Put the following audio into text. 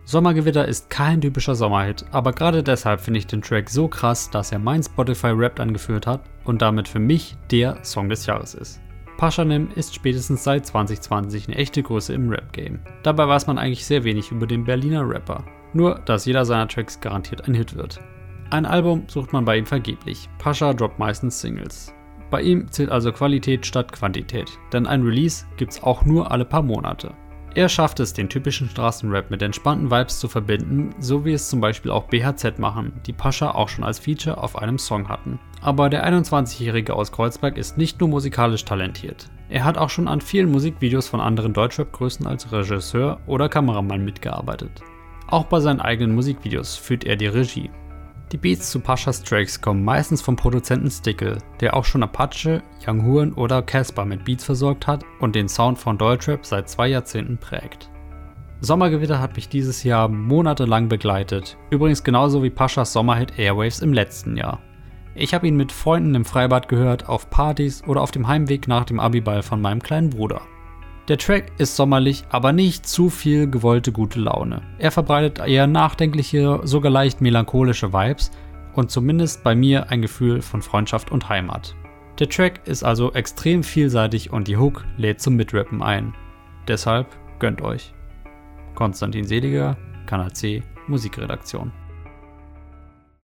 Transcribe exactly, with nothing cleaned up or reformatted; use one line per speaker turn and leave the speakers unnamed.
Sommergewitter ist kein typischer Sommerhit, aber gerade deshalb finde ich den Track so krass, dass er mein Spotify Wrapped angeführt hat und damit für mich der Song des Jahres ist. Pashanim ist spätestens seit zwanzig zwanzig eine echte Größe im Rap-Game. Dabei weiß man eigentlich sehr wenig über den Berliner Rapper, nur dass jeder seiner Tracks garantiert ein Hit wird. Ein Album sucht man bei ihm vergeblich, Pasha droppt meistens Singles. Bei ihm zählt also Qualität statt Quantität, denn ein Release gibt's auch nur alle paar Monate. Er schafft es, den typischen Straßenrap mit entspannten Vibes zu verbinden, so wie es zum Beispiel auch B H Z machen, die Pasha auch schon als Feature auf einem Song hatten. Aber der einundzwanzigjährige aus Kreuzberg ist nicht nur musikalisch talentiert. Er hat auch schon an vielen Musikvideos von anderen Deutschrap-Größen als Regisseur oder Kameramann mitgearbeitet. Auch bei seinen eigenen Musikvideos führt er die Regie. Die Beats zu Pashas Tracks kommen meistens vom Produzenten Stickle, der auch schon Apache, Young Huren oder Casper mit Beats versorgt hat und den Sound von Deutschrap seit zwei Jahrzehnten prägt. Sommergewitter hat mich dieses Jahr monatelang begleitet, übrigens genauso wie Pashas Sommerhit Airwaves im letzten Jahr. Ich habe ihn mit Freunden im Freibad gehört, auf Partys oder auf dem Heimweg nach dem Abiball von meinem kleinen Bruder. Der Track ist sommerlich, aber nicht zu viel gewollte gute Laune. Er verbreitet eher nachdenkliche, sogar leicht melancholische Vibes und zumindest bei mir ein Gefühl von Freundschaft und Heimat. Der Track ist also extrem vielseitig und die Hook lädt zum Mitrappen ein. Deshalb gönnt euch. Konstantin Seliger, Kanal C, Musikredaktion.